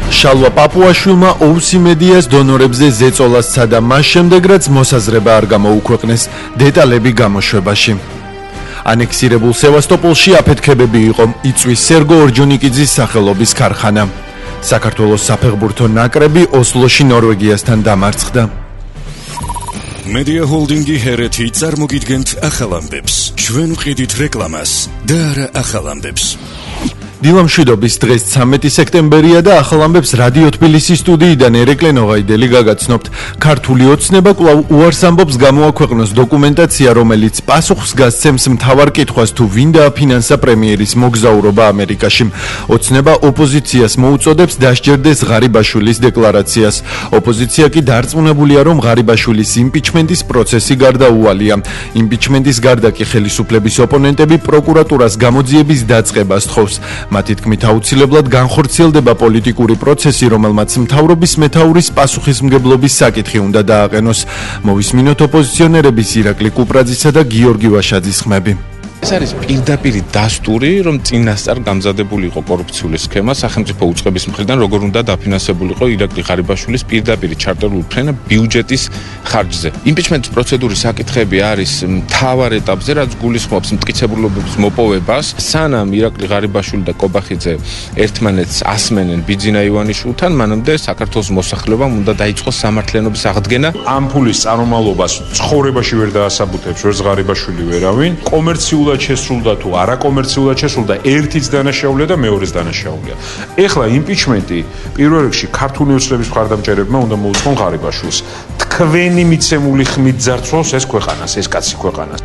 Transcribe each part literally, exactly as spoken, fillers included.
შალვა პაპუაშვილმა ოუსი მედიას დონორებზე ზეწოლასცა და მას შემდეგ რაც მოსაზრება არ გამოუქვეყნეს დეტალები გამოშვებაში. ანექსირებულ სევასტოპოლში აფეთქებები იყო იწვის სერგო ორჯონიკიძის სახელობის ქარხანა. საქართველოს საფეხბურთო ნაკრები ოსლოში ნორვეგიასთან დამარცხდა. Media Holding-ი ჰერეთი წარმოგიდგენთ ახალ ამბებს. ჩვენ ვყიდით რეკლამას და არა ახალ ამბებს. დილამშვიდობის დღეს ცამეტი სექტემბერია და ახალ ამბებს რადიო თბილისის სტუდიიდან ერეკლე ნოღაიდელი გაგაცნობთ. ქართული ოცნება კვლავ უარს ამბობს გამოაქვეყნოს დოკუმენტაცია, რომელიც პასუხს გასცემს მთავარ კითხვას თუ ვინ დააფინანსა პრემიერის მოგზაურობა ამერიკაში. ოცნება ოპოზიციას მოუწოდებს დასჯერდეს ღარიბაშვილის დეკლარაციას. ოპოზიცია კი დარწმუნებულია, რომ ღარიბაშვილის იმპიჩმენტის პროცესი გარდაუვალია. იმპიჩმენტის გარდა კი ხელისუფლების ოპონენტები პროკურატურას გამოძიების დაწყებას თხოვს. მათი თქმით აუცილებლად განხორციელდება პოლიტიკური პროცესი, რომელმაც მთავრობის მეთაურის პასუხისმგებლობის საკითხი უნდა დააყენოს. მოვისმინოთ ოპოზიციონერების ირაკლი კუპრაძისა და გიორგი ვაშაძის ხმები. ეს არის პირდაპირი დასტური, რომ წინასწარ გამზადებული იყო კორუფციული სქემა სახელმწიფო უწყების მხრიდან, როგორ უნდა დაფინანსებულიყო ირაკლი ღარიბაშვილის პირდაპირი ჩარტერული ფრენა ბიუჯეტის ხარჯზე. იმპიჩმენტის პროცედურის საკითხები არის მთავარ ეტაპზე, რაც გულისხმობს მტკიცებულობის მოპოვებას, სანამ ირაკლი ღარიბაშვილი და კობახიძე ერთმანეთს ასმენენ ბიძინა ივანიშვილთან, მანამდე საქართველოს მოსახლეობამ უნდა დაიწყოს სამართლიანობის აღდგენა. ამ ფულის წარმომავლობას ცხოვრებაში ვერ დაასაბუთებს ვერც ღარიბაშვილი ვერავინ. კომერციულ შესრულდა თუ არაკომერციულად შესრულდა, ერთიც დანაშაულია და მეორეც დანაშაულია. ეხლა იმპიჩმენტი პირველ რიგში ქართული ოცნების მხარდამჭერებმა უნდა მოუწყონ ღარიბაშვილს. თქვენი მიცემული ხმით ძარცვავს ეს ქვეყანას, ეს კაცი ქვეყანას.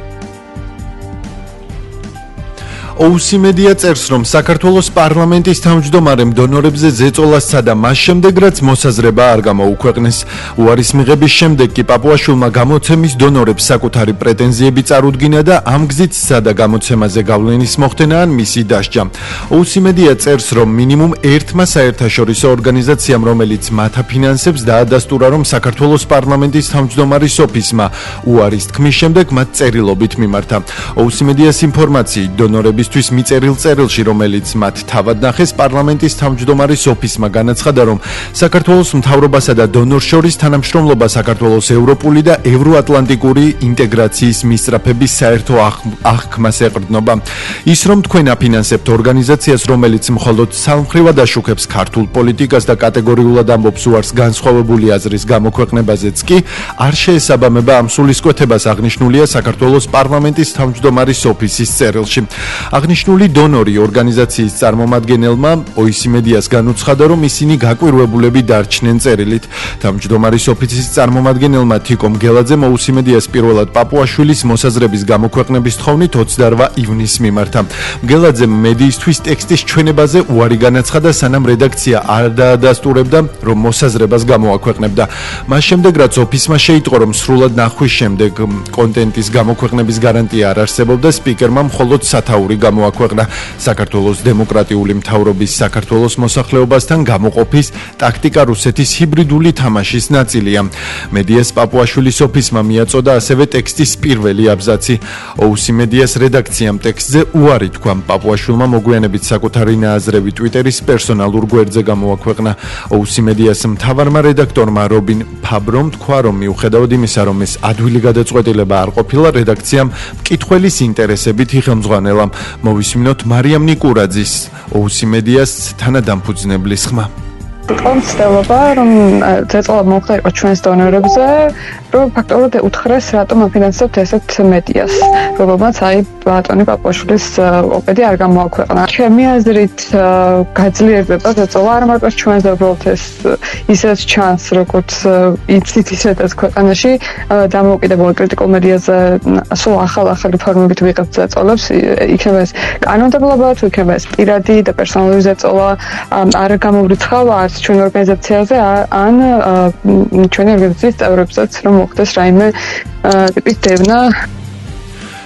ოუსი მედია წერს, რომ საქართველოს პარლამენტის თავმჯდომარემ დონორებზე ზეწოლასცა და მას შემდეგ რაც მოსაზრება არ გამოუქვეყნეს. უარის მიღების შემდეგ კი პაპუაშვილმა გამოცემის დონორებს საკუთარი პრეტენზიები წარუდგინა და ამ გზით სადა გამოცემაზე გავლენის მოხდენა ან მისი დასჯა. ოუსი მედია წერს, რომ მინიმუმ ერთმა საერთაშორისო ორგანიზაციამ, რომელიც მათ აფინანსებს, დაადასტურა, რომ საქართველოს პარლამენტის თავმჯდომარის ოფისმა უარის თქმის შემდეგ მათ წერილობით მიმართა. ოუსი მედიას ინფორმაციით დონორები თვის მიწერილ წერილში, რომელიც მათ თავად ნახეს, პარლამენტის თავმჯდომარის ოფისმა განაცხადა, რომ საქართველოს მთავრობასა და დონორს შორის თანამშრომლობა საქართველოს ევროპული და ევროატლანტიკური ინტეგრაციის მისწრაფების საერთო აღქმას ეყრდნობა. ის, რომ თქვენ აფინანსებთ ორგანიზაციას, რომელიც მხოლოდ სალმხრივად აშუქებს ქართულ პოლიტიკას და კატეგორიულად ამბობს უარს განსხვავებული აზრის გამოქვეყნებაზეც კი არ შეესაბამება ამ სულისკვეთებას, აღნიშნულია საქართველოს პარლამენტის თავმჯდომარის ოფისის წერილში. აღნიშნული დონორი ორგანიზაციის წარმომადგენელმა ოუსი მედიას განუცხადა, რომ ისინი გაკვირვებულები დარჩნენ წერილით. თავმჯდომარის ოფისის წარმომადგენელმა თიკომ გელაძემ ოუსი მედიას პირველად პაპუაშვილის მოსაზრების გამოქვეყნების თხოვნით ოცდაორმა ივნისს მიმართა. გელაძემ მედიისთვის ტექსტის ჩვენებაზე უარი განაცხადა, სანამ რედაქცია არ დაადასტურებდა, რომ მოსაზრებას გამოაქვეყნებდა. მას შემდეგ, რაც ოფისმა შეიტყო, რომ სრულად ნახვის შემდეგ კონტენტის გამოქვეყნების გარანტია არ არსებობდა, სპიკერმა მხოლოდ სათაური გამოაქვეყნა. საქართველოს დემოკრატიული მთავრობის საქართველოს მოსახლეობასთან გამოყოფის ტაქტიკა რუსეთის ჰიბრიდული თამაშის ნაწილია. მედიას პაპუაშვილის ოფისმა მიაწოდა ასევე ტექსტის პირველი აბზაცი. ოუსი მედიას რედაქციამ ტექსტზე უარი თქვა. პაპუაშვილმა მოგვიანებით საკუთარი ნააზრევი ტვიტერის პერსონალურ გვერდზე გამოაქვეყნა. ოუსი მედიას მთავარმა რედაქტორმა რობინ ფაბრომ თქვა, რომ მიუხედავად იმისა, რომ ეს ადვილი გადაწყვეტილება არ ყოფილა, რედაქციამ მკითხველის ინტერესებით იხელმძღვანელა. მოვისმინოთ მარიამ ნიკურაძის ოუსი მედიას თანადამფუძნებლის ხმა. იყო მცდელობა, რომ ზეწოლა მოხდა იყო ჩვენს დონორებზე, რომ ფაქტობრივად უთხრეს, რატომ აფინანსებთ ესეთ მედიას, რომელმაც აი ბატონი პაპუაშვილის ოპედი არ გამოაქვეყნა. ჩემი აზრით გაძლიერდება ზეწოლა, არ მარტო ჩვენს უბრალოდ ეს ისეთ ჩანს, როგორც იცით ისედაც ქვეყანაში დამოუკიდებელ კრიტიკულ მედიაზე სულ ახალ-ახალი ფორმებით ვიღებთ ზეწოლებს, იქნება ეს კანონმდებლობა, თუ იქნება ეს პირადი და პერსონალური ზეწოლა, არ გამოვრიცხავა ჩვენ ორგანიზაციაზე ან ჩვენი ორგანიზაციის წევრებსაც, რომ მოხდეს რაიმე ტიპის დევნა.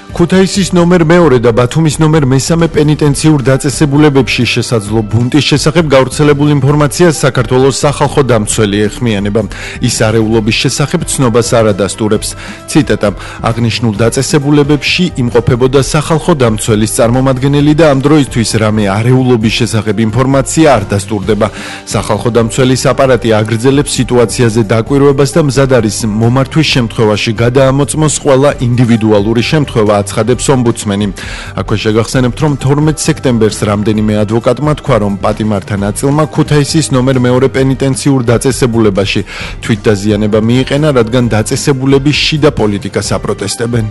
ქუთაისის ნომერ მეორე და ბათუმის ნომერ მესამე პენიტენციურ დაწესებულებებში შესაძლო ბუნტის შესახებ გავრცელებულ ინფორმაციას საქართველოს სახალხო დამცველი ეხმიანება. ის არეულობის შესახებ ცნობას არ ადასტურებს. ციტატა: აღნიშნულ დაწესებულებებში იმყოფებოდა სახალხო დამცველის წარმომადგენელი და ამ დროისთვის რამე არეულობის შესახებ ინფორმაცია არ დასტურდება. სახალხო დამცველის აპარატი აგრძელებს სიტუაციაზე დაკვირვებას და მზად არის მომართვის შემთხვევაში გადაამოწმოს ყველა ინდივიდუალური შემთხვევა. აცხადებს ომბუდსმენი. აქვე შეგახსენებთ, რომ თორმეტ სექტემბერს რამდენიმე ადვოკატმა თქვა, რომ პატიმართა ნაწილმა ქუთაისის ნომერ მეორე პენიტენციურ დაწესებულებაში თვითდაზიანება მიიყენა, რადგან დაწესებულების შიდა პოლიტიკას აპროტესტებენ.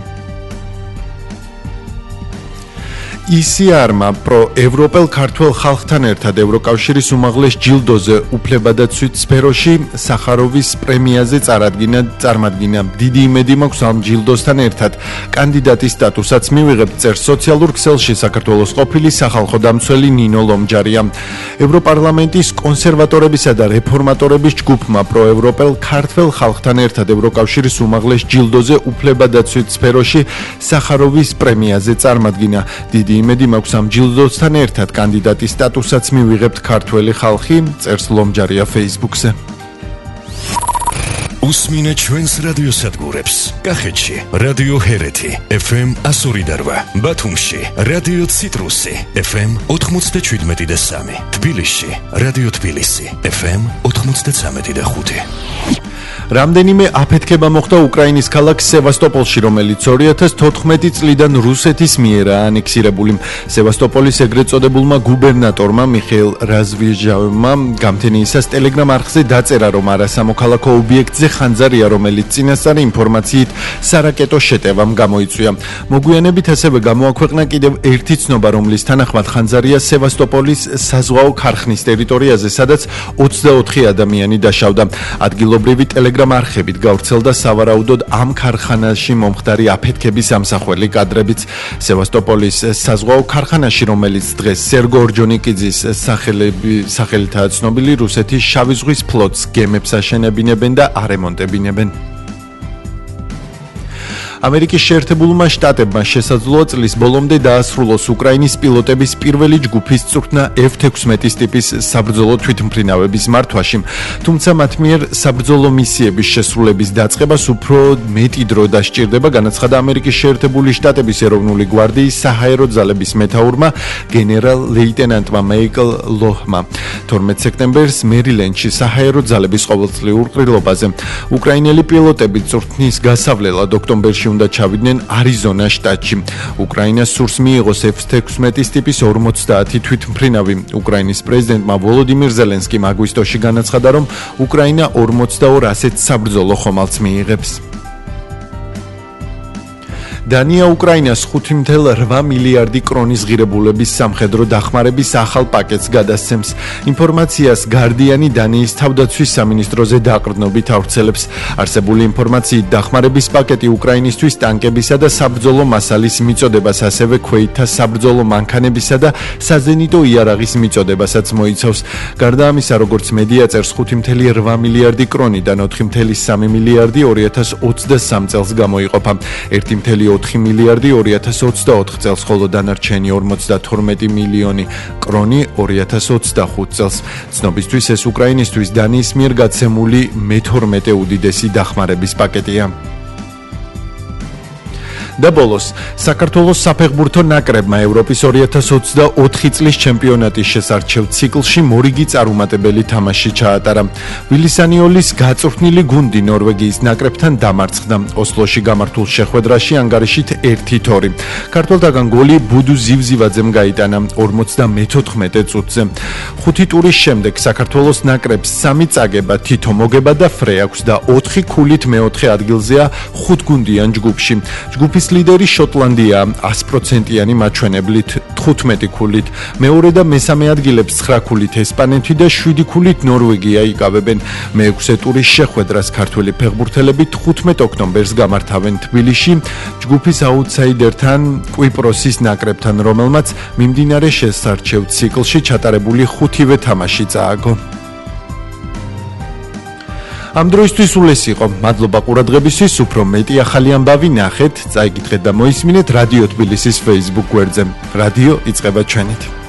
ი-სი-არ-მა პრო-ევროპელ ქართველ ხალხთან ერთად ევროკავშირის უმაღლეს ჯილდოზე უფლებადაცვით სფეროში სახაროვის პრემიაზე წარადგინა წარმადგინა. დიდი იმედი მაქვს ამ ჯილდოსთან ერთად კანდიდატის სტატუსაც მივიღებთ, წერს სოციალურ ქსელში საქართველოს ყოფილი სახალხო დამცველი ნინო ლომჯარია. ევროპარლამენტის კონსერვატორებისა და რეფორმატორების ჯგუფმა პრო-ევროპელ ქართველ ხალხთან ერთად ევროკავშირის უმაღლეს ჯილდოზე უფლებადაცვით სფეროში სახაროვის პრემიაზე წარმადგინა. დიდი იმედი მაქვს ამ ჯილდოსთან ერთად კანდიდატის სტატუსაც მივიღებთ ქართველი ხალხი, წერს ლომჯარია Facebook-ზე. უსმინე ჩვენს რადიოსადგურებს. კახეთში რადიო ჰერეთი ეფ ემ one oh three eight, ბათუმში რადიო ციტრუსი ეფ ემ ninety-seven point three, თბილისში რადიო თბილისი ეფ ემ ninety-three point five. რამდენიმე აფეთქება მოხდა უკრაინის ქალაქ სევასტოპოლში, რომელიც two thousand fourteen წლიდან რუსეთის მიერაა ანექსირებული. სევასტოპოლის ეგრეთ წოდებულმა გუბერნატორმა მიხეილ რაზვიჟავმა გამთენიისას ტელეგრამ არხზე დაწერა, რომ არასამოქალაქო ობიექტზე ხანძარია, რომელიც წინასწარი ინფორმაციით სარაკეტო შეტევამ გამოიწვია. მოგვიანებით ასევე გამოაქვეყნა კიდევ ერთი ცნობა, რომლის თანახმად ხანძარია სევასტოპოლის საზღვაო ქარხნის ტერიტორიაზე, სადაც twenty-four ადამიანი დაშავდა. ადგილობრივი ტელეგრამ არხებით გავრცელდა სავარაუდოდ ამ ქარხანაში მომხდარი აფეთქების ამსახველი კადრებიც. სევასტოპოლის საზღვაო ქარხანაში, რომელიც დღეს სერგო ორჯონიკიძის სახელითაა ცნობილი, რუსეთის შავი ზღვის ფლოტს გემებს აშენებინებენ და არემონტებინებენ. ამერიკის შეერთებულმა შტატებმა შესაძლოა წლის ბოლომდე დაასრულოს უკრაინის პილოტების პირველი ჯგუფის წვრთნა ეფ sixteen ტიპის საბრძოლო თვითმფრინავების მართვაში, თუმცა მათ მიერ საბრძოლო მისიების შესრულების დაწყებას უფრო მეტი დრო დასჭირდება, განაცხადა ამერიკის შეერთებული შტატების ეროვნული გვარდიის საჰაერო ძალების მეთაურმა გენერალ ლეიტენანტმა მაიკლ ლოჰმა თორმეტ სექტემბერს მერილენდში საჰაერო ძალების ყოველწლიურ ყრილობაზე. უკრაინელი პილოტები წვრთნის გასავლელად ოქტომბერში უნდა ჩავიდნენ არიზონას შტატში. უკრაინას სურს მიიღოს ეფ sixteen ტიპის forty თვითმფრინავი. უკრაინის პრეზიდენტმა ვოლოდიმირ ზელენსკიმ აგვისტოში განაცხადა, რომ უკრაინა forty-two ასეთ საბრძოლო ხომალდს მიიღებს. დანია უკრაინას five point eight მილიარდი კრონის ღირებულების სამხედრო დახმარების ახალ პაკეტს გადასცემს. ინფორმაციას გარდიანი დანიის თავდაცვის სამინისტროზე დაყრდნობით ავრცელებს. არსებული ინფორმაციით დახმარების პაკეტი უკრაინისთვის ტანკებისა და საბრძოლო მასალის მიწოდებას, ასევე ქვეითთა საბრძოლო მანქანებისა და საზენიტო იარაღის მიწოდებასაც მოიცავს. გარდა ამისა, როგორც მედია წერს, five point eight მილიარდი კრონიდან four point three მილიარდი twenty twenty-three წელს გამოიყოფა. one point four მილიარდი twenty twenty-four წელს, ხოლო დანარჩენი forty-two მილიონი კრონი twenty twenty-five წელს. ცნობისთვის ეს უკრაინისთვის დანიის მიერ გაცემული მეთორმეტე უდიდესი დახმარების პაკეტია. და ბოლოს, საქართველოს საფეხბურთო ნაკრებმა ევროპის two thousand twenty-four წლის ჩემპიონატის შესარჩევ ციკლში მორიგი წარუმატებელი თამაში ჩაატარა. ვილისანიოლის გაწვრთნილი გუნდი ნორვეგიის ნაკრებთან დამარცხდა. ოსლოში გამართულ შეხვედრაში ანგარიშით one two. ქართველთაგან გოლი ბუდუ ზივზივაძემ გაიტანა forty-four წუთზე. ხუთი ტურის შემდეგ საქართველოს ნაკრებს სამი წაგება, თითო მოგება და ფრე აქვს და ოთხი ქულით მეოთხე ადგილზეა ხუთგუნდიან ჯგუფში. ჯგუფის ლიდერი შოტლანდია one hundred პროცენტიანი მაჩვენებლით fifteen ქულით, მეორე და მესამე ადგილებს nine ქულით ესპანეთი და seven ქულით ნორვეგია იკავებენ. მეექვსე ტურის შეხვედრას ქართველი ფეხბურთელები fifteen ოქტომბერს გამართავენ თბილისში ჯგუფის აუტსაიდერთან კვიპროსის ნაკრებთან, რომელმაც მიმდინარე შესარჩევ ციკლში ჩატარებული ხუთივე თამაში წააგო. ამ დროისთვის სულ ეს იყო. მადლობა ყურადღებისთვის. უფრო მეტი ახალი ამბავი ნახეთ, წაიკითხეთ და მოისმინეთ რადიო თბილისის Facebook გვერდზე. რადიო იწყება ჩვენით.